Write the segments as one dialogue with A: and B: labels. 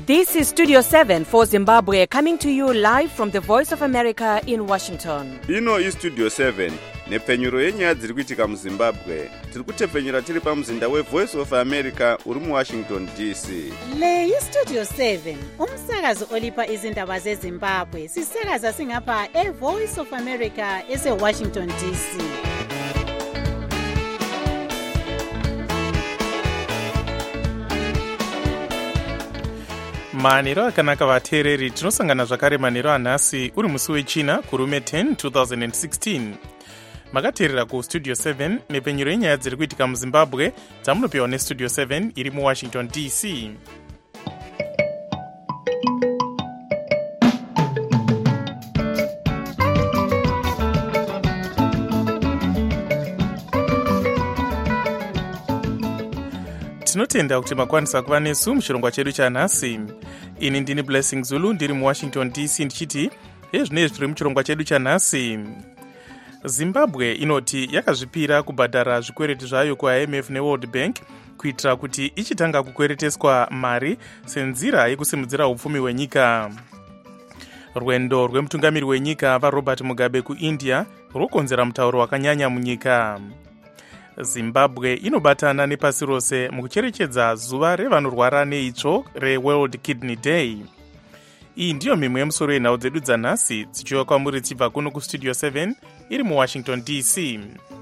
A: This is Studio 7 for Zimbabwe, coming to you live from the Voice of America in Washington.
B: Ino is Studio 7 nepfenyuro yenyaya dziri kuitika muZimbabwe. Tiri kutepfenyura tiri pamuzinda weVoice of America uri muWashington DC.
C: Le iStudio 7 umsakazi olipa izindaba zeZimbabwe. Sisakaza singapha eVoice of America eseWashington DC.
D: Maniro akanaka vateereri, tinosangana zvakare maniro anhasi uri musi wechina kurume 10 2016. Makateerera kuStudio 7 nepfenyuro yenyaya dziri kuitika muZimbabwe dzamunopiwa neStudio 7 iri muWashington DC. Tinotenda kuti makwanisa kuva nesu muchirongwa chedu chanhasi. Ini ndini Blessing Zulu ndiri muWashington DC ndichiti ezvinezvi tiri muchirongwa chedu chanhasi. Zimbabwe inoti yakazvipira kubhadhara zvikwereti zvayo kuIMF neWorld Bank kuitira kuti ichitanga kukwereteswa mari senzira yekusimudzira upfumi hwenyika. Rwendo rwemutungamiri wenyika vaRobert Mugabe kuIndia rokonzera mutauro wakanyanya munyika. Zimbabwe inobatana nepasi rose mukucherechedza zuva revanorwara neitsvo reWorld Kidney Day. Iyi ndiyo mimwe yemusoro yenhau dzedu dzanhasi dzichiuya kwamuri tichibva kuno kuStudio 7 iri muWashington DC.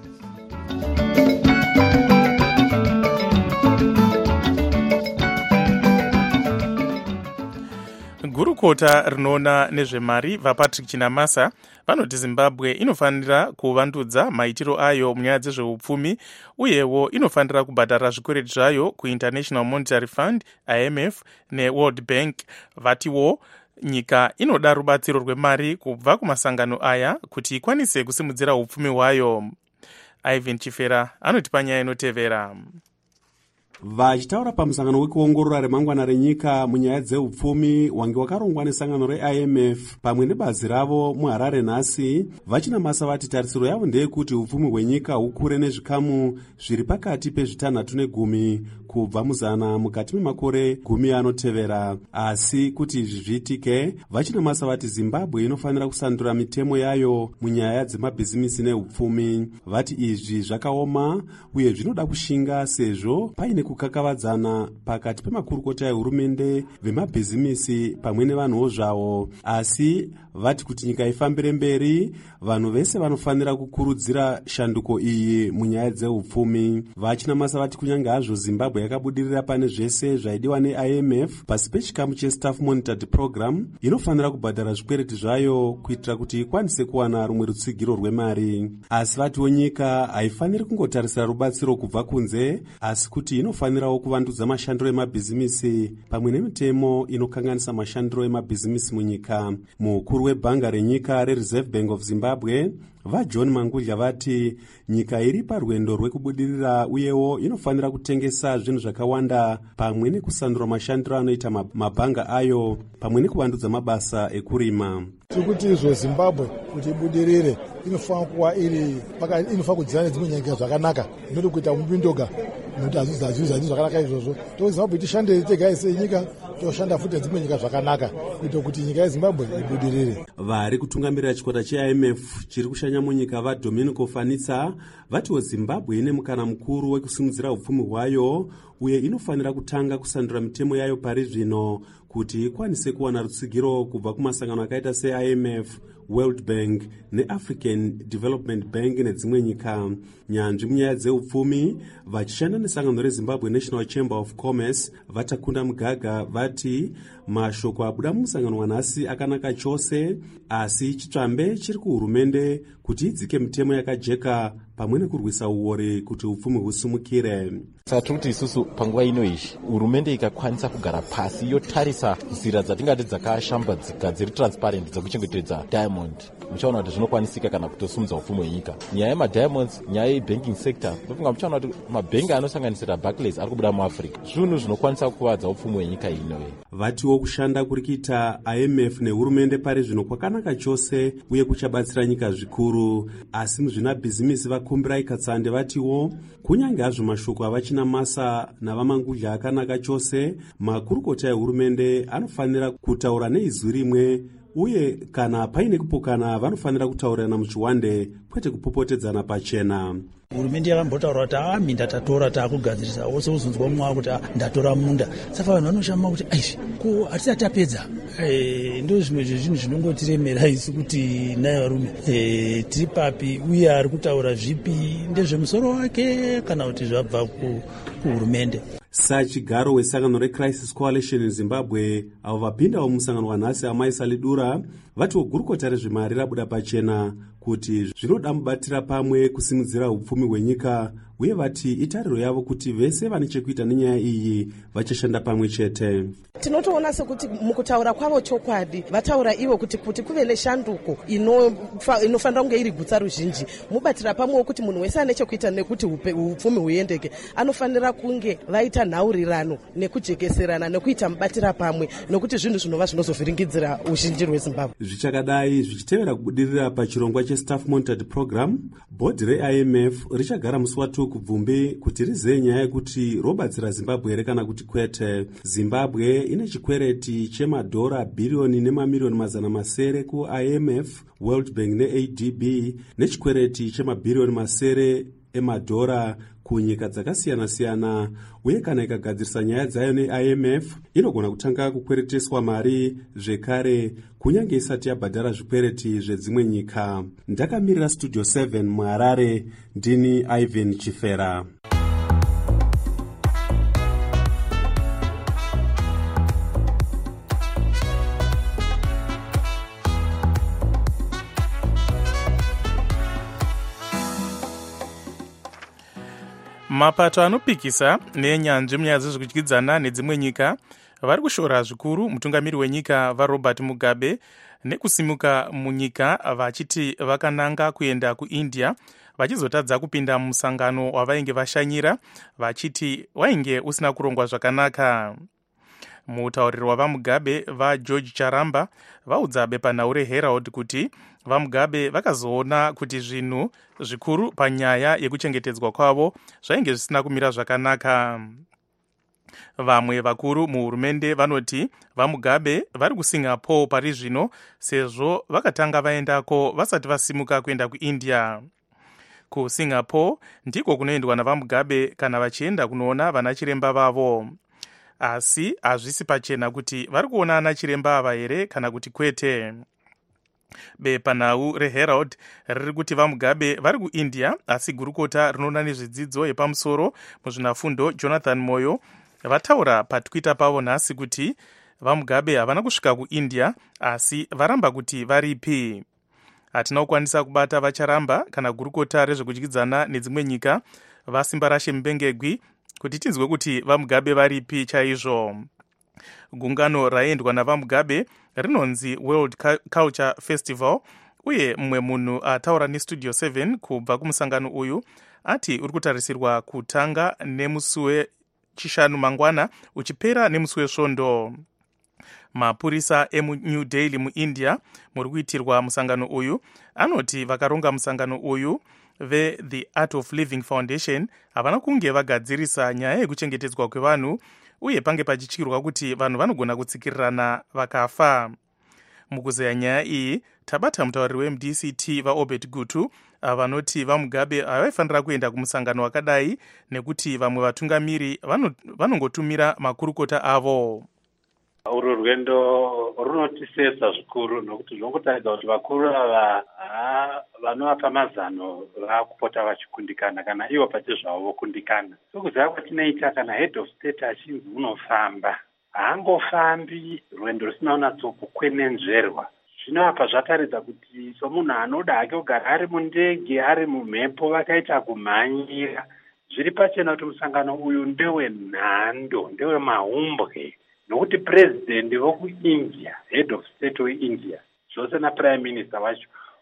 D: Gurukota rinoona nezvemari vaPatrick Chinamasa vanoti Zimbabwe inofanira kuvandudza maitiro ayo munyaya dzezveupfumi uyewo inofanira kubhadhara zvikwereti zvayo kuInternational Monetary Fund IMF neWorld Bank. Vatiwo nyika inoda rubatsiro rwemari kubva kumasangano aya kuti ikwanise kusimudzira upfumi hwayo. Ivan Chifera anoti panyaya inotevera.
E: Vachitaura pamusangano wekuongorora remangwana renyika munyaya dzeupfumi wange wakarongwa nesangano reIMF pamwe nebazi ravo muHarare nhasi, vachinamasa vati tarisiro yavo ndeyekuti upfumi hwenyika hukure nezvikamu zviri pakati pe6 ne10 kubva muzana mukati memakore 10 anotevera. Asi kuti izvi zviitike, vachinamasa vati Zimbabwe inofanira kusandura mitemo yayo munyaya dzemabhizimisi neupfumi. Vati izvi zvakaoma uye zvinoda kushinga sezvo paine kukakavadzana pakati pemakurukota ehurumende, vemabhizimisi pamwe nevanhuwo zvavo. Asi vati kuti nyika ifambire mberi, vanhu vese vanofanira kukurudzira shanduko iyi munyaya dzeupfumi. Vachinamasa vati kunyange hazvo Zimbabwe yakabudirira pane zvese zvaidiwa neIMF pasi pechikamu cheStaff Monitored Program, inofanira kubhadhara zvikwereti zvayo kuitira kuti ikwanise kuwana rumwe rutsigiro rwemari. Asi vatiwo nyika haifaniri kungotarisira rubatsiro kubva kunze, asi kuti inofanirawo kuvandudza mashandiro emabhizimisi pamwe nemitemo inokanganisa mashandiro emabhizimisi munyika. Mukuru webhanga renyika reReserve Bank of Zimbabwe vaJohn Mangudya vati nyika iri parwendo rwekubudirira uyewo inofanira kutengesa zvinhu zvakawanda pamwe nekusandura mashandiro anoita mabhanga ayo pamwe nekuvandudza mabasa ekurima.
F: Tikuti izvo Zimbabwe kuti ibudirire inofanira kuva inofanira kudzana nedzimwe nyika zvakanaka, noti kuita mupindoga nokuti hazvizi zvakanaka izvozvo. Tokuti Zimbabwe tishande tega senyika, toshanda futi nedzimwe nyika zvakanaka kuita kuti nyika yeZimbabwe ibudirire.
E: Vari kutungamirira chikwata cheIMF chiri kushanya munyika vaDominico Fanitsa vatiwo Zimbabwe ine mukana mukuru wekusimudzira upfumi hwayo uye inofanira kutanga kusandura mitemo yayo pari zvino kuti ikwanise kuwana rutsigiro kubva kumasangano akaita seIMF, World Bank neAfrican Development Bank nedzimwe nyika. Nyanzvi munyaya dzeupfumi vachishanda nesangano reZimbabwe National Chamber of Commerce vatakunda mugaga vati mashoko abuda mumusangano wanhasi akanaka chose, asi chitsvambe chiri kuhurumende kuti idzike mitemo yakajeka pamwe nekurwisa uore kuti upfumi husumukire.
G: Saka kuti isusu panguva ino izvi hurumende ikakwanisa kugara pasi yotarisa nzira dzatingati dzakashambadzika dziri transparent dzekuchengetedza diamond, muchaona kuti zvinokwanisika kana kutosimudza upfumi hwenyika. Nyaya yemadiamonds, nyaya yebanking sector, ndofunga muchaona kuti mabhengi anosanganisira Barclays ari kubuda muAfrica. Zvinhu zvinokwanisa kukuvadza upfumi hwenyika ino.
E: Vatiwo kushanda kuri kuita IMF nehurumende pari zvino kwakanaka chose uye kuchabatsira nyika zvikuru, asi muzvina bhizimisi vakumbira ikatsande vatiwo kunyange hazvo mashoko avachina masa navamangudya akanaka chose, makurukota ehurumende anofanira kutaura neizwi rimwe, uye kana paine kupokana vanofanira kutaurirana muchiwande kwete kupopotedzana pachena.
H: Hurumende yakambotaura kuti minda tatora taakugadzirisa, wose uzonzwa mumwe kuti ndatora munda. Saka vanhu vanoshama kuti aizvi ko hatisati tapedza. Ndo zvimwe zvezvinhu zvinongotiremera isu kuti naye varume tiri papi uye ari kutaura zvipi, ndezvemusoro wake kana kuti zvabva kuhurumende.
E: Sachigaro wesangano reCrisis Coalition in Zimbabwe avo vapindawo musangano wanhasi amai Salidura vatiwo gurukota rezvemari rabuda pachena kuti zvinoda mubatira pamwe kusimudzira upfumi hwenyika, uye vati itariro yavo kuti vese vane chekuita nenyaya iyi vachashanda pamwe chete.
I: Tinotoona sekuti mukutaura kwavo chokwadi vataura ivo kuti kuve neshanduko inofanira kunge iri gutsa ruzhinji, mubatira pamwe kuti munhu wese ane chekuita nekuti upfumi huendeke anofanira kunge vaita nhaurirano nekujekeserana nekuita mubatira pamwe, nekuti zvinhu zvinova zvinozovhiringidzira uzhinji rweZimbabwe.
E: Zvichakadai zvichitevera kubudirira pachirongwa chestaff monitored program, bhodhi reIMF richagara musi wa2 kubvumbi kuti rizeye nyaya yekuti robatsira Zimbabwe here kana kuti kwete. Zimbabwe ine chikwereti chemadhora bhiriyoni nemamiliyoni mazana masere kuIMF, World Bank neADB, nechikwereti chemabhiriyoni masere emadhora kunyika dzakasiyana-siyana, uye kana ikagadzirisa nyaya dzayo neIMF inogona kutanga kukwereteswa mari zvekare kunyange isati yabhadhara zvikwereti zvedzimwe nyika. Ndakamirira Studio 7 muHarare, ndini Ivan Chifera.
D: Mapato anopikisa nenyanzvi munyaya dzezvekudyidzana nedzimwe nyika vari kushora zvikuru mutungamiri wenyika vaRobert Mugabe nekusimuka munyika vachiti vakananga kuenda kuIndia vachizotadza kupinda musangano wavainge vashanyira vachiti wainge usina kurongwa zvakanaka. Mutauriro wavaMugabe vaGeorge Charamba vaudza bepanhau reHerald kuti vaMugabe vakazoona kuti zvinhu zvikuru panyaya yekuchengetedzwa kwavo zvainge zvisina kumira zvakanaka. Vamwe vakuru muhurumende vanoti vaMugabe vari kuSingapore pari zvino sezvo vakatanga vaendako vasati vasimuka kuenda kuIndia. KuSingapore ndiko kunoendwa navaMugabe kana vachienda kunoona vana chiremba vavo, asi hazvisi pachena kuti vari kuona ana chiremba ava here kana kuti kwete. Bepanhau reHerald riri kuti vaMugabe vari kuIndia, asi gurukota rinoona nezvedzidzo yepamusoro muzvinafundo Jonathan Moyo vataura paTwitter pavo nhasi kuti vaMugabe havana kusvika kuIndia asi varamba kuti varipi. Hatina kukwanisa kubata vacharamba kana gurukota rezvekudyidzana nedzimwe nyika vasimba rashe Mbengegwi kuti tinzwe kuti vaMugabe varipi chaizvo. Gungano raendwa navaMugabe rinonzi World Culture Festival, uye mumwe munhu ataura neStudio 7 kubva kumusangano uyu ati uri kutarisirwa kutanga nemusi wechishanu mangwana uchipera nemusi wesvondo. Mapurisa emuNew Delhi muIndia muri kuitirwa musangano uyu anoti vakaronga musangano uyu veThe Art of Living Foundation havana kunge vagadzirisa nyaya yekuchengetedzwa kwevanhu uye pange pachityirwa kuti vanhu vanogona kutsikirirana vakafa. Mukuzeya nyaya iyi tabata mutauriri weMDCT vaObert Gutu vanoti vaMugabe havaifanira kuenda kumusangano wakadai nekuti vamwe vatungamiri vanongotumira makurukota avo.
J: Uru rwendo runotisesa zvikuru nokuti zvinongotaridza kuti vakuru ava vanovapa mazano vakupota vachikundikana kana ivo pachezvavo vokundikana. Sokuziva kwatinoita kana head of state achinzi unofamba haangofambi rwendo rusina unatsokukwenenzverwa. Zvino apa zvataridza kuti somunhu anoda hake kugara ari mundege ari mumhepo vakaita kumhanyira. Zviri pachena kuti musangano uyu ndewenhando, ndewemahumbwe. Nokuti president vokuIndia, head of state weIndia, zvose naprime minister wacho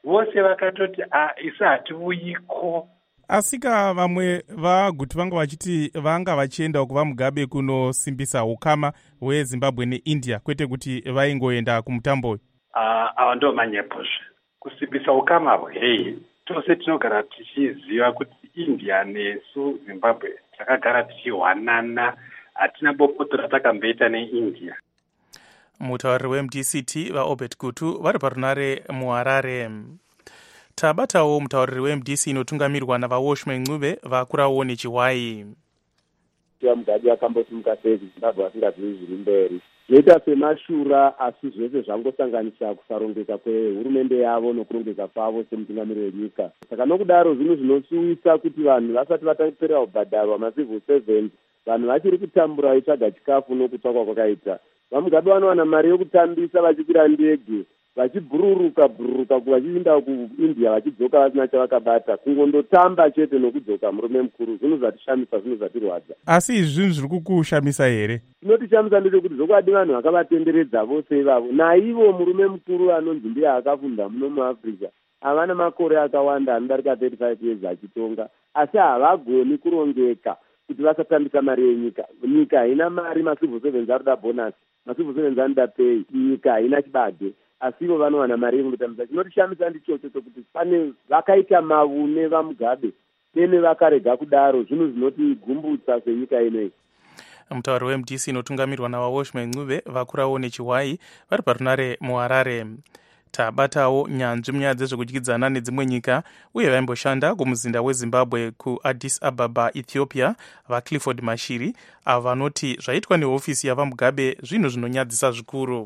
J: vose vakatoti isi hativuyiko.
D: asika vamwe vaguti vanga vachiti vanga vachienda kuva Mugabe kunosimbisa ukama hweZimbabwe neIndia kwete kuti vaingoenda kumutambo uyu.
J: Ava ndo manyepozve kusimbisa ukama hwei. Tose tinogara tichiziva kuti India nesu Zimbabwe takagara tichiwanana, hatina bopoto ratakamboita neIndia.
D: Mutauriri weMDCT vaObert Gutu vari parunare muHarare. Tabatawo mutauriri weMDC inotungamirwa navaWashman Ncube vakurawo nechiwai.
K: Mugabe akambosimuka sei Zimbabwe asingazivi zviri mberi. Zvoita semashura asi zvese zvangosanganisa kusarongeka kwehurumende yavo nokurongeka kwavo semutungamiri wenyika. Saka nokudaro zvinhu zvinosuwisa kuti vanhu vasati vatapera kubhadharwa macivil servants, vanhu vachiri kutambura vaitsvaga chikafu nokutsvakwa kwakaita. VaMugabe vanowana mari yokutambisa vachikwira ndege vachibhururuka vachienda kuIndia vachidzoka vasina chavakabata, kungondotamba chete nokudzoka. Murume mukuru, zvinhu zvatishamisa, zvinhu zvatirwadza.
D: Asi izvi zvinhu zviri kukushamisa here?
K: Zvinotishamisa ndechekuti zvokwadi vanhu vakavatenderedza vose ivavo, naivo murume mukuru anonzi ndiye akafunda muno muAfrica, havana makore akawanda anodarika 35 years achitonga, asi havagoni kurongeka kuti vasatambisa mari yenyika. Nyika haina mari, macivil servants arikuda bonus, macivil servants anoda pay, nyika haina chibage, asi ivo vanowana mari yekundotambisa. Chinotishamisa ndichocho chokuti pane vakaita mavune vaMugabe dene vakarega kudaro, zvinhu zvinotigumbutsa senyika inoyi.
D: Mutauri weMDC inotungamirwa navaWashman Ncube vakurawo nechiwai vari parunare muHarare. Tabatawo nyanzvi munyaya dzezvekudyidzana nedzimwe nyika uye vaimboshanda kumuzinda weZimbabwe kuAddis Ababa, Ethiopia, vaClifford Mashiri avo vanoti zvaitwa nehofisi yavaMugabe zvinhu zvinonyadzisa zvikuru.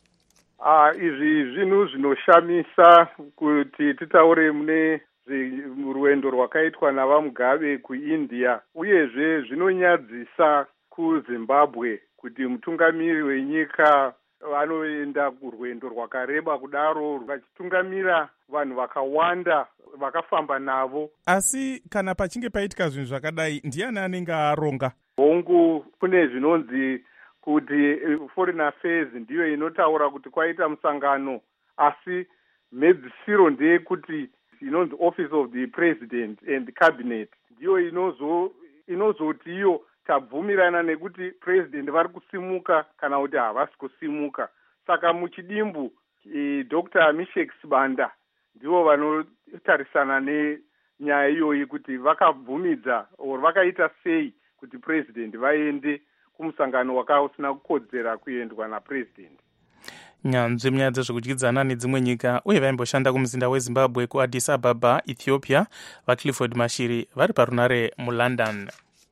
L: Izvi zvinhu zvinoshamisa kuti titaure mune rwendo rwakaitwa navaMugabe kuIndia, uyezve zvinonyadzisa kuZimbabwe kuti mutungamiri wenyika vanoenda kurwendo rwakareba kudaro vachitungamira vanhu vakawanda vakafamba navo.
D: Asi kana pachinge paitika zvinhu zvakadai, ndiani anenge aronga?
L: Hongu kune zvinonzi kuti Foreign Affairs ndiyo inotaura kuti kwaita musangano, asi mhedzisiro ndeye kuti inonzi Office of the President and Cabinet ndiyo inozoti iyo tabvumirana nekuti president vari kusimuka kana kuti havasi kusimuka. Saka muchidimbu Dr. Mishek Sibanda ndivo vanotarisana nenyaya iyoyi kuti vakabvumidza or vakaita sei kuti president vaende kumusangano wakausina kukodzera kuendwa napresident.
D: Nyanzvi munyaya dzezvekudyidzana nedzimwe nyika uye vaimboshanda kumuzinda weZimbabwe kuAddis Ababa, Ethiopia, vaClifford Mashiri vari parunare muLondon.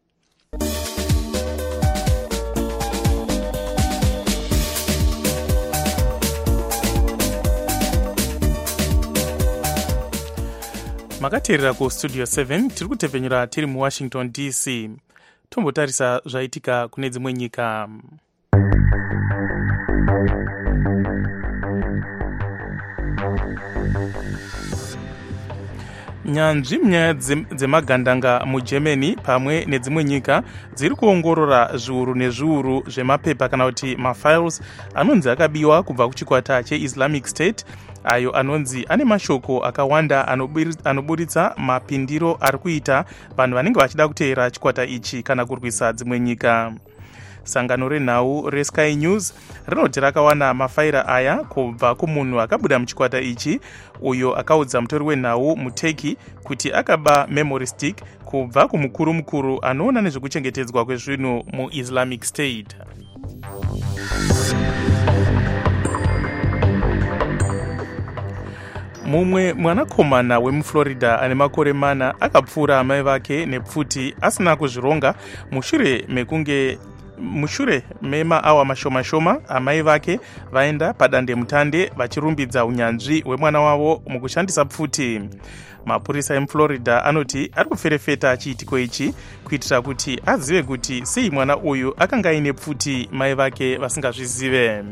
D: Makateerera kustudio 7 tiri kutepfenyura tiri muWashington DC. Tombotarisa zvaitika kune dzimwe nyika. Nyanzvi munyaya dzemagandanga muGermany pamwe nedzimwe nyika dziri kuongorora zviuru nezviuru zvemapepa kana kuti mafiles anonzi akabiwa kubva kuchikwata cheIslamic State, ayo anonzi ane mashoko akawanda anoburitsa mapindiro ari kuita vanhu vanenge vachida kuteera chikwata ichi kana kurwisa dzimwe nyika. Sangano renhau reSky News rinoti rakawana mafaira aya kubva kumunhu akabuda muchikwata ichi, uyo akaudza mutori wenhau muTurkey kuti akaba memory stick kubva kumukuru anoona nezvekuchengetedzwa kwezvinhu muIslamic State. Mumwe mwanakomana wemuFlorida ane makore 4 akapfuura amai vake nepfuti asina kuzvironga mushure memaawa mashoma amai vake vaenda padandemutande vachirumbidza unyanzvi hwemwana wavo mukushandisa pfuti. Mapurisa emuFlorida anoti ari kuferefeta chiitiko ichi kuitira kuti azive kuti sei mwana uyu akanga aine pfuti mai vake vasingazvizive.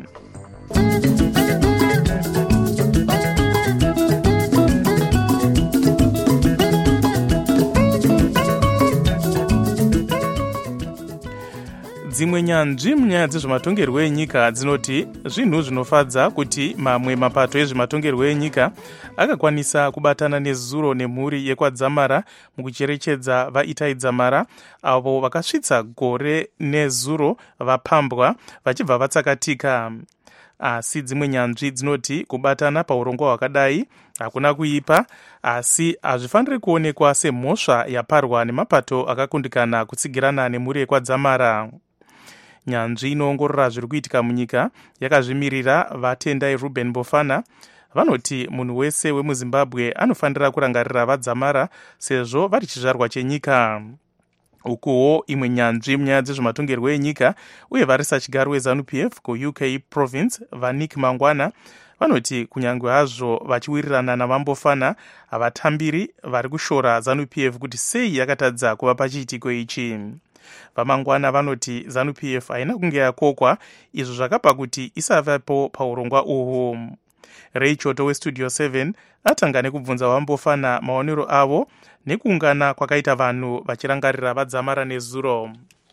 D: dzimwe nyanzvi munyaya dzezvematongerwo enyika dzinoti zvinhu zvinofadza kuti mamwe mapato ezvematongerwo enyika akakwanisa kubatana nezuro nemhuri yekwadzamara mukucherechedza vaItai Dzamara avo vakasvitsa gore nezuro vapambwa vachibva vatsakatika. Asi dzimwe nyanzvi dzinoti kubatana paurongwa hwakadai hakuna kuipa, asi hazvifaniri kuonekwa semhosva yaparwa nemapato akakundikana kutsigirana nemhuri yekwadzamara. Nyanzvi inoongorora zviri kuitika munyika yakazvimirira vatendai Ruben Bofana vanoti munhu wese wemuZimbabwe anofanira kurangarira vadzamara sezvo vari chizvarwa chenyika. Ukuwo imwe nyanzvi munyaya dzezvematongerwo enyika uye varisa chigaro weZANU-PF kuUK province vaNick Mangwana vanoti kunyange hazvo vachiwirirana naVambofana havatambiri vari kushora ZANU-PF kuti sei yakatadza kuva pachiitiko ichi. VaMangwana vanoti ZANU-PF haina kunge yakokwa, izvo zvakapa kuti isavapo paurongwa uhwu. Ray Choto weStudio 7 atanga nekubvunza Vambofana maonero avo nekuungana kwakaita vanhu vachirangarira vadzamara nezuro.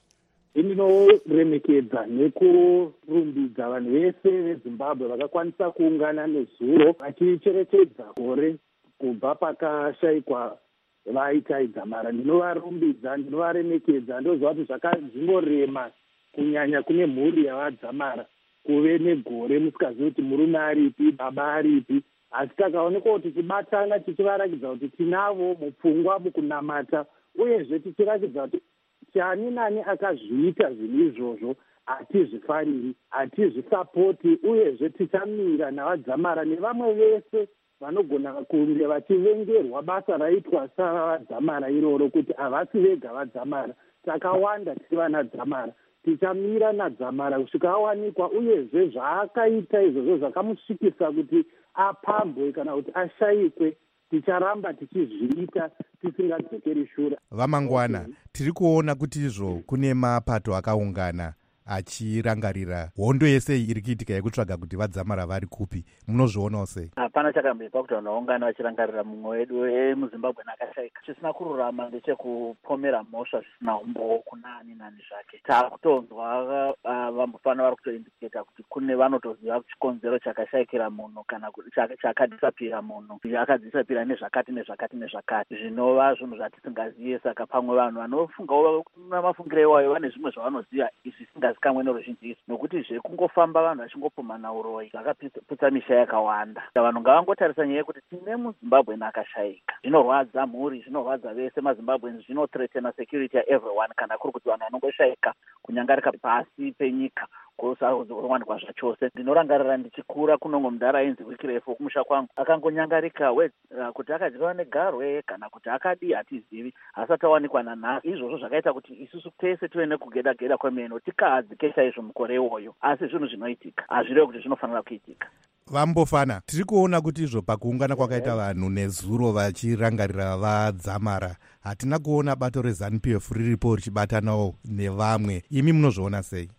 M: Ndinoremekedza nekurumbidza vanhu vese veZimbabwe vakakwanisa kuungana nezuro vachicherechedza gore kubva pakashayikwa vaItai Dzamara. Ndinovarumbidza, ndinovaremekedza, ndoziva kuti zvingorema kunyanya kune mhuri yavadzamara kuve negore musikazivi kuti murume aripi, baba aripi, asi takaonekwa kuti tichibatana tichivarakidza kuti tinavo mupfungwa mukunamata, uyezve tichirakidza kuti chani nani akazviita zvinhu izvozvo hatizvifariri, hatizvisapoti, uyezve tichamira navadzamara nevamwe vese vanogona kunge vachivengerwa basa raitwa savadzamara iroro kuti havasi vega vadzamara. Takawanda tiri vanadzamara, tichamira nadzamara kusvika awanikwa, uyezve zvaakaita izvozvo zvakamusvikisa kuti apambwe kana kuti ashayikwe ticharamba tichizviita tisingadzokeri shure.
N: VaMangwana, tiri kuona kuti izvo kune mapato akaungana achirangarira hondo yese iri kuitika yekutsvaga kuti vadzamara vari kupi, munozvionawo sei?
O: Hapana chakamboipa kuti vanhu vaungana vachirangarira mumwe wedu wemuZimbabwe akashayika. Chisina kururama ndechekupomera mhosva zvisina umbowo kuna ani nani zvake. Takutonzwa Vambofana vari kutoindiketa kuti kune vanotoziva chikonzero chakashayikira munhu kana chakadisapira munhu, akadisapira nezvakati nezvakati nezvakati, zvinova zvinhu zvatisingazive. Saka pamwe vanhu vanofunga namafungiro iwayo vane zvimwe zvavanoziva izvi zvisingazikamwe noruzhinji, nokuti zvekungofamba vanhu vachingopumana uroyi zvakaputsa misha yakawanda. Vanhu ngavangotarisa nyaya yekuti tine muZimbabwe akashayika. Zvinorwadza mhuri, zvinorwadza vese maZimbabwe, zvinothreatena security yaeveryone kana kuri kuti vanhu vanongoshayika kunyangarika pasi penyika kusakuwanikwa zvachose. Ndinorangarira ndichikura kunongo mudhara ainzi Wikirefu kumusha kwangu akangonyangarika kuti akadyiwa negarwe kana kuti akadi hatizivi, asati awanikwa nanhasi. Izvozvo zvakaita kuti isusu tese tive nekugeda-geda kwemeno tikahadzike chaizvo mukore iwoyo, asi zvinhu zvinoitika, hazvirevi kuti zvinofanira kuitika.
N: Vambofana, tiri kuona kuti izvo pakuungana kwakaita vanhu nezuro vachirangarira vadzamara, hatina kuona bato reZANU-PF riripo richibatanawo nevamwe. Imi munozviona sei?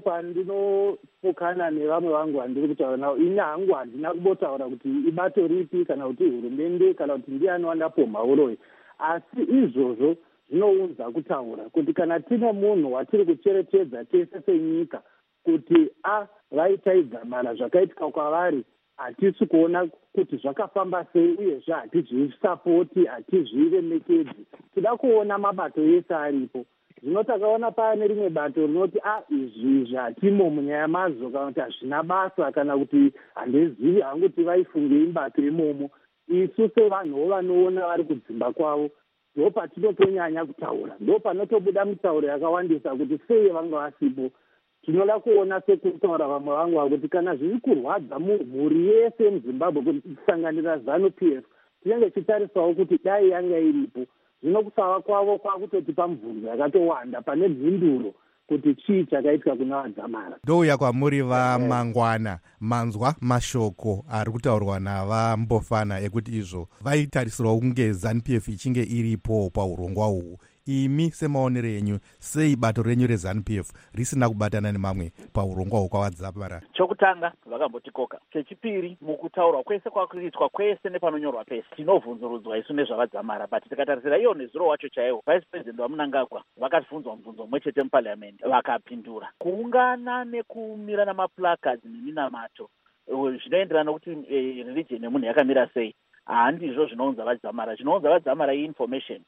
M: Ndopandinopokana nevamwe vangu vandiri kutaura navo. Ini hangu handina kumbotaura kuti ibato ripi kana kuti hurumende kana kuti ndiani wandapomha uroyi, asi izvozvo zvinounza kutaura kuti kana tine munhu watiri kucherechedza tese senyika kuti vaItai Dzamara zvakaitika kwavari hatisi kuona kuti zvakafamba sei, uyezve hatizvisapoti, hatizviremekedzi. Tida kuona mabato yese aripo. Zvino takaona pane rimwe bato rinoti izvi zvatimo munyaya mazvo kana kuti hazvina basa kana kuti handizivi hangu kuti vaifungei bato imomo. Isu sevanhuwo vanoona vari kudzimba kwavo ndo patinotonyanya kutaura, ndo panotobuda mitauro yakawandisa kuti sei vanga vasipo. Tinoda kuona sekutaura vamwe vangu kuti kana zviri kurwadza mhuri yese muZimbabwe kusanganira ZANU-PF tinenge chitarisawo kuti dai yanga iripo. Zvino kusava kwavo kwakutotipa mibvunzo yakatowanda pane mhinduro kuti chii chakaitika kuna vadzamara.
N: Ndouya kwamuri vaMangwana, manzwa mashoko ari kutaurwa naVambofana ekuti izvo vaitarisirwa kunge ZANU-PF ichinge iripo paurongwa uhwu. imi semaonero enyu sei bato renyu reZANU-PF risina kubatana nemamwe paurongwa hwakawadzamara?
O: Chokutanga vakambotikoka. Chechipiri, mukutaurwa kwese kwakuitwa kwese nepanonyorwa pese tinovhunzurudzwa isu nezvavadzamara, but tikatarisira iyo nezuro wacho chaiwo vice president waMnangagwa vakabvunzwa mubvunzo mumwe chete muparliament vakapindura. Kuungana nekumira namaplacards neminamato zvinoenderana kuti religion yemunhu yakamira sei handizvo zvinounza vadzamara. Zvinounza vadzamara information.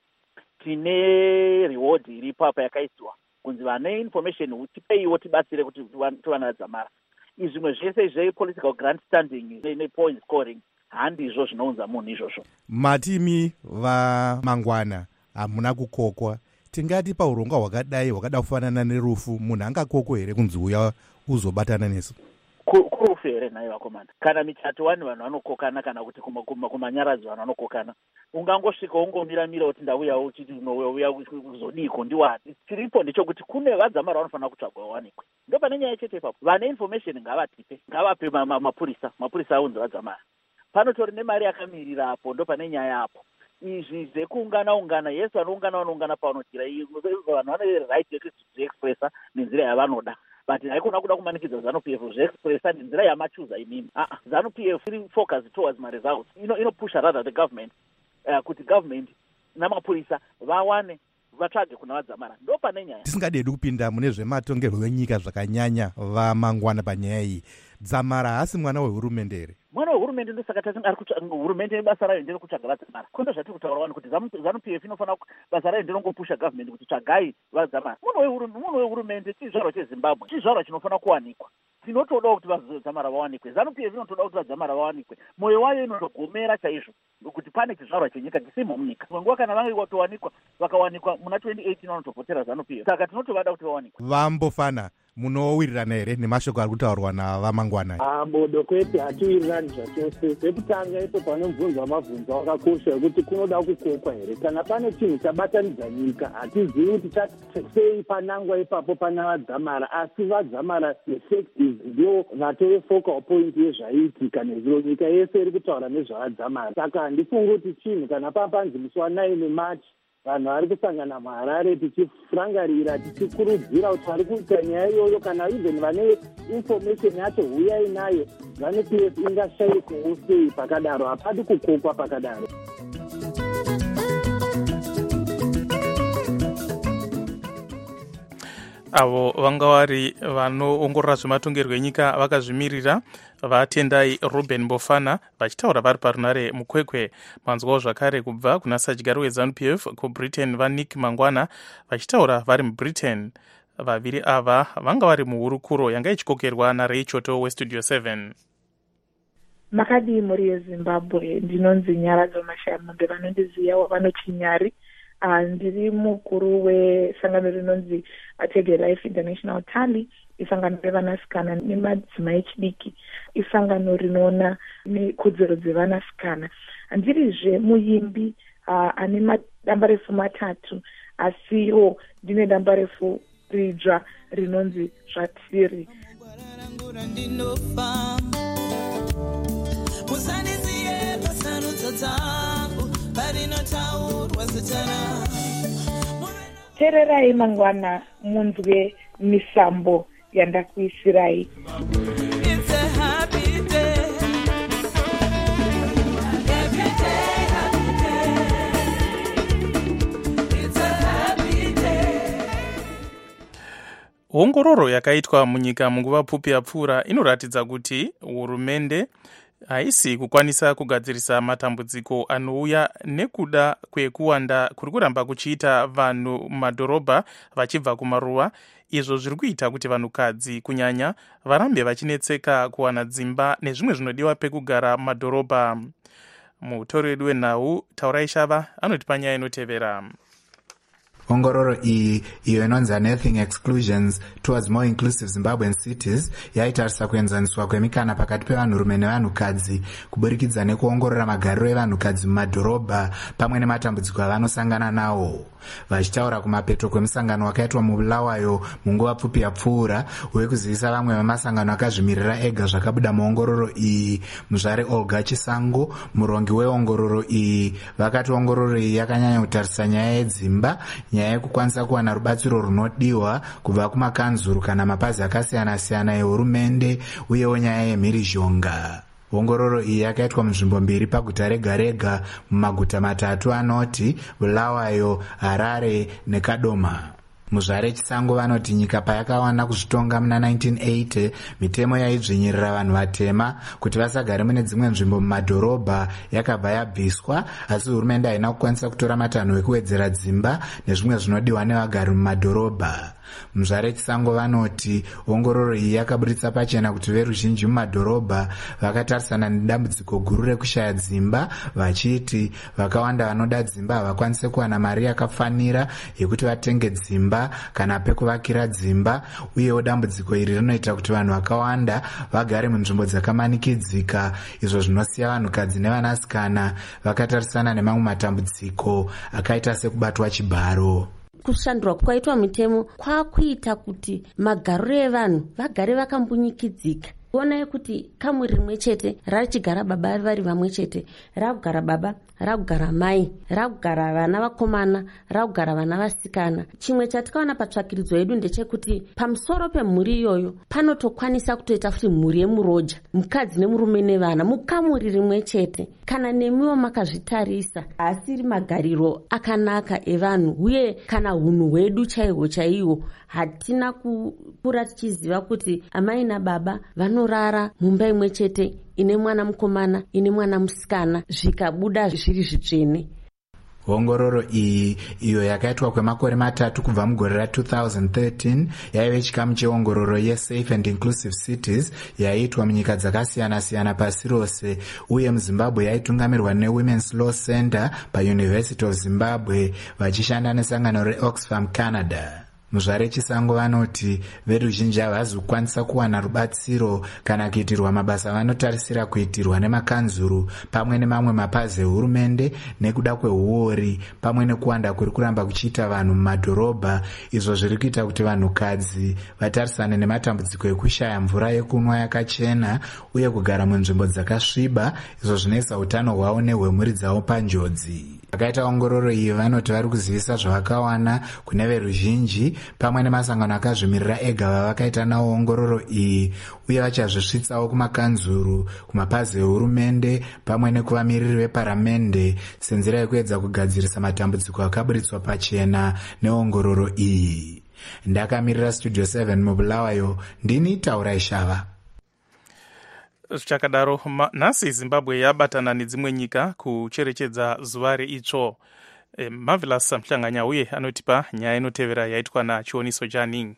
O: Tine reward iripo apa yakaiswa kunzi vane information tipeiwo tibatsire kuti tivana vadzamara. Izvimwe zvese zvepolitical grant standing nepoint scoring handizvo zvinounza munhu izvozvo.
N: Matimi vaMangwana hamuna kukokwa. Tingati paurongwa hwakadai hwakada kufanana nerufu munhu angakokwa here kunzi uya uzobatana nesu?
O: Kurufu here naye vakomana. Kana michato vanhu vanokokana kana kuti kumanyaradzi vanhu vanokokana. Ungangosvika ungomira kuti ndauyawo uchiti unouya kuzodiko ndiwani. Chiripo ndechokuti kune vadzamara vanofanira kutsvagwa wawanikwe. Ndo pane nyaya chete ipapo. Vane information ngavatipe, ngavape mapurisa aunze vadzamara. Panotori nemari yakamirira apo, ndo pane nyaya apo. Izvi zvekuungana yesu vanoungana pavanotira vanhu vane right yekuziexpressa nenzira yavanoda. But haikona kuda kumanikidza ZANU-PF zveexpressa nenzira yamachuza imimi. ZANU-PF iri focus towards my results. Inopusha rather the government kuti government namapurisa vawane vatsvage kuna vadzamara. Ndo pane nyaya.
N: Tisingadedi kupinda mune zvematongerwo enyika zvakanyanya vaMangwana panyaya iyi. Dzamara hasi mwana wehurumende here? Mwana
O: wehurumende ndosaka hurumende basa rayo nderekutsvaga vadzamara. Kondo zvatiri kutaura vanhu kuti ZANU-PF inofanira basa rayo nderongopusha government kuti tsvagai vadzamara. Munhu wehurumende chizvarwa cheZimbabwe, chizvarwa chinofanira kuwanikwa. Tinotoda kuti vadzamara vawanikwe. ZANU-PF inotoda kuti vadzamara vawanikwe. Moyo wayo inotogomera chaizvo kuti pane chizvarwa chenyika chisimo munyika. Nguva kana vange vatowanikwa vakawanikwa muna 2018 vanotopotera ZANU-PF. Saka tinotovada kuti vawanikwe.
N: Vambofana munowirirana here nemashoko ari kutaurwa navaMangwana?
M: Bodo kwete hatiwirirani zvachose. Zvekutanga ipo panomubvunzwa mabvunzo akakosha ekuti kunoda kukokwa here. Kana pane chinhu chabatanidza nyika hatizivi kuti sei panangwa ipapo pana vadzamara, asi vadzamara effect ndio vatove focal point yezvaiitika nezviro. Nyika yese iri kutaura nezvavadzamara. Saka handifungi kuti chinhu kana papanzi musi wa9 March vanhu vari kusangana muHarare tichirangarira tichikurudzira kuti vari kuita nyaya iyoyo, kana even vane information yacho huyai nayo. ZANU-PF ingashayikwawo sei pakadaro? Hapadi kukokwa pakadaro.
D: avo vanga vari vanoongorora zvematongerwo enyika vakazvimirira vatendai Ruben Mbofana vachitaura vari parunare mukwekwe. Manzwawo zvakare kubva kuna sadyari weZANU-PF kuBritain vaNick Mangwana vachitaura vari muBritain. Vaviri ava vanga vari muhurukuro yanga ichikokerwa naRay Choto weStudio 7.
P: Makadii muri yeZimbabwe? Ndinonzi Nyaradzo Mashamambe, vanondiziva vanoti Nyari. Ndiri mukuru wesangano rinonzi Atege Life International Tally, isangano revanasikana nemadzimai echidiki, isangano rinoona nekodzero dzevanasikana. Ndirizve muimbi ane madamba refu matatu, asiwo ndine damba refu ridzva rinonzi Zvatiri. Tererai Mangwana munzwe misambo yandakuisirai.
D: Ongororo yakaitwa munyika munguva pfupi yapfuura inoratidza kuti hurumende haisi kukwanisa kugadzirisa matambudziko anouya nekuda kwekuwanda kuri kuramba kuchiita vanhu mumadhorobha vachibva kumaruwa. Izvo zviri kuita kuti vanhukadzi kunyanya varambe vachinetseka kuwana dzimba nezvimwe zvinodiwa pekugara mumadhorobha. Mutori wedu wenhau Taurai Shava anotipa nyaya inotevera.
Q: Ongororo iyo inonzi Unearthing Exclusions Towards More Inclusive Zimbabwean Cities yaitarisa kuenzaniswa kwemikana pakati pevanhurume nevanhukadzi kuburikidza nekuongorora magariro evanhukadzi mumadhorobha pamwe nematambudziko avanosangana nawo. Vachitaura kumapeto kwemusangano wakaitwa muBulawayo munguva pfupi yapfuura wekuzivisa vamwe vemasangano akazvimirira ega zvakabuda muongororo iyi, muzvare Olga Chisango, murongi weongororo iyi, vakati ongororo iyi yakanyanya kutarisa nyaya yedzimba, nyaya yekukwanisa kuwana rubatsiro runodiwa kubva kumakanzuru kana mapazi akasiyana-siyana ehurumende uyewo nyaya yemhirizhonga. ongororo iyi yakaitwa munzvimbo 2 paguta rega rega mumaguta 3 anoti Bulawayo, Harare neKadoma. muzvare chisango vanoti nyika payakawana kuzvitonga muna 1980 mitemo yaidzvinyirira vanhu vatema kuti vasagare mune dzimwe nzvimbo mumadhorobha yakabva yabviswa, asi hurumende haina kukwanisa kutora matanho ekuwedzera dzimba nezvimwe zvinodiwa nevagari mumadhorobha. muzvare chisango vanoti ongororo iyi yakaburitsa pachena kuti veruzhinji mumadhorobha vakatarisana nedambudziko guru rekushaya dzimba, vachiti vakawanda vanoda dzimba havakwanise kuwana mari yakafanira yekuti vatenge dzimba kana pekuvakira dzimba, uyewo dambudziko iri rinoita kuti vanhu vakawanda vagare munzvimbo dzakamanikidzika, izvo zvinosiya vanhukadzi nevanasikana vakatarisana nemamwe matambudziko akaita sekubatwa chibharo.
R: kushandurwa kwaitwa mitemo kwakuita kuti magariro evanhu vagare vakambunyikidzika. onai kuti kamuri rimwe chete rachigara baba vari vamwe chete, rakugara baba, rakugara mai, rakugara vana vakomana, rakugara vana vasikana. chimwe chatikaona patsvakiridzo yedu ndechekuti pamusoro pemhuri iyoyo panotokwanisa kutoita futi mhuri yemuroja, mukadzi nemurume nevana mukamuri rimwe chete. kana nemiwo makazvitarisa asiri magariro akanaka evanhu, uye kana hunhu hwedu chaihwo chaihwo hatina kukura tichiziva kuti amai nababa vanorara mumba imwe chete ine mwana mukomana ine mwana musikana zvikabuda zviri zvitsvene.
Q: ongororo iyi iyo yakaitwa kwemakore 3 kubva mugore ra2013 yaive chikamu cheongororo yeSafe and Inclusive Cities yaiitwa munyika dzakasiyana-siyana pasi rose, uye muZimbabwe yaitungamirirwa neWomen's Law Center paUniversity of Zimbabwe vachishanda nesangano reOxfam Canada. muzvare chisango vanoti veruzhinji havazi kukwanisa kuwana rubatsiro kana kuitirwa mabasa vanotarisira kuitirwa nemakanzuru pamwe nemamwe mapazi ehurumende nekuda kweuori pamwe nekuwanda kuri kuramba kuchiita vanhu mumadhorobha, izvo zviri kuita kuti vanhukadzi vatarisane nematambudziko ekushaya mvura yekunwa yakachena uye kugara munzvimbo dzakasviba, izvo zvinoisa utano hwavo nehwemhuri dzavo panjodzi. vakaita ongororo iyi vanoti vari kuzivisa zvavakawana kune veruzhinji pamwe nemasangano akazvimirira ega vavakaita nawo ongororo iyi, uye vachazvisvitsawo kumakanzuru, kumapazi ehurumende pamwe nekuvamiriri veparamende senzira yekuedza kugadzirisa matambudziko akaburitswa pachena neongororo iyi. ndakamirira Studio 7 mubulawayo, ndini Taurai Shava.
D: zvichakadaro nhasi Zimbabwe yabatana nedzimwe nyika kucherechedza zuva reitsvo. Marvelous Mhlanganya uye anotipa nyaya inotevera yaitwa nachioniso Janing.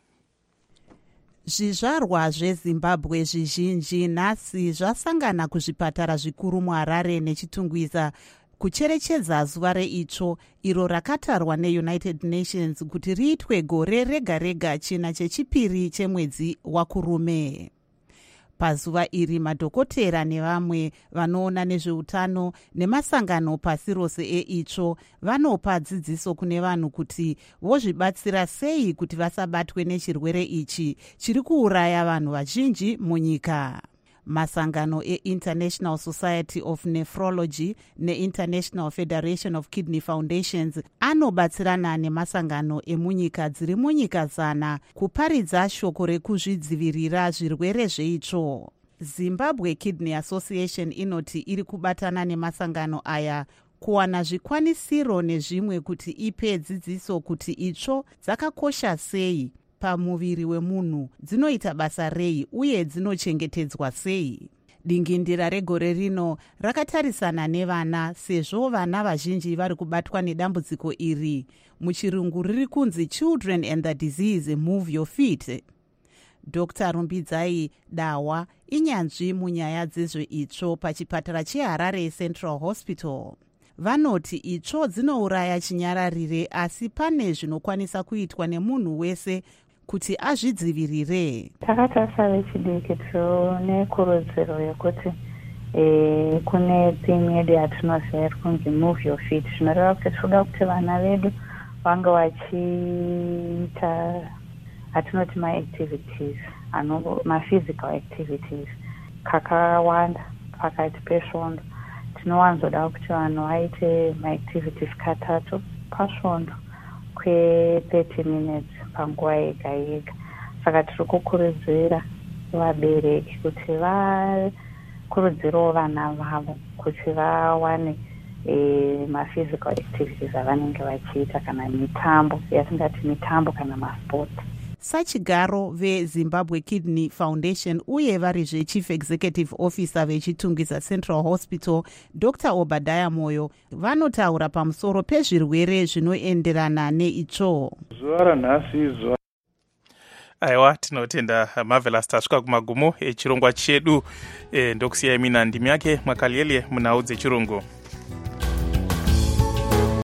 C: zvizvarwa zvezimbabwe zvizhinji nhasi zvasangana kuzvipatara zvikuru muHarare nechitungwiza kucherechedza zuva reitsvo iro rakatarwa neUnited Nations kuti riitwe gore rega rega china chechipiri chemwedzi wakurume. pazuva iri madhokotera nevamwe vanoona nezveutano nemasangano pasi rose eitsvo vanopa dzidziso kune vanhu kuti vozvibatsira sei kuti vasabatwe nechirwere ichi chiri kuuraya vanhu vazhinji munyika. masangano eInternational Society of Nephrology neInternational Federation of Kidney Foundations anobatsirana nemasangano emunyika dziri munyika 100 kuparidza shoko rekuzvidzivirira zvirwere zveitsvo. Zimbabwe Kidney Association inoti iri kubatana nemasangano aya kuwana zvikwanisiro nezvimwe kuti ipe dzidziso kuti itsvo dzakakosha sei pamuviri wemunhu, dzinoita basa rei uye dzinochengetedzwa sei. dingindira regore rino rakatarisana nevana sezvo vana vazhinji vari kubatwa nedambudziko iri. muchirungu riri kunzi Children and the Disease Move Your Feet. Dr. Rumbidzai Dawa inyanzvi munyaya dzezveitsvo pachipatara cheHarare Central Hospital. vanoti itsvo dzinouraya chinyararire asi pane zvinokwanisa kuitwa nemunhu wese kuti azvidzivirire.
P: Takatarisa vechidiki nekurudziro yekuti kune theme yedu yatinoziva kunzi Move Your Feet, zvinoreva kuti tinoda kuti vana vedu vange vachiita atinoti maactivities, maphysical activities kakawanda pakati pesvondo. tinowanzoda kuti vanhu vaite maactivities katatu pasvondo kwe30 minutes panguva yega yega. Saka tiri kukurudzira vabereki kuti vakurudzirawo vana vavo kuti vawane maphysical activities avanenge vachiita kana mitambo yatingati mitambo kana masport.
C: Sachigaro veZimbabwe Kidney Foundation uye varizve Chief Executive Officer vechitungisa Central Hospital Dr. Obadiah Moyo vanotaura pamusoro pezvirwere zvinoenderana neitsvo.
S: Zuva ranhasi izuva.
D: Aiwa, tinotenda Marvelous tasvika kumagumo echirongwa chedu. Ndokusiyai mina ndimi yake Mwakaliele munhau dzechirungu.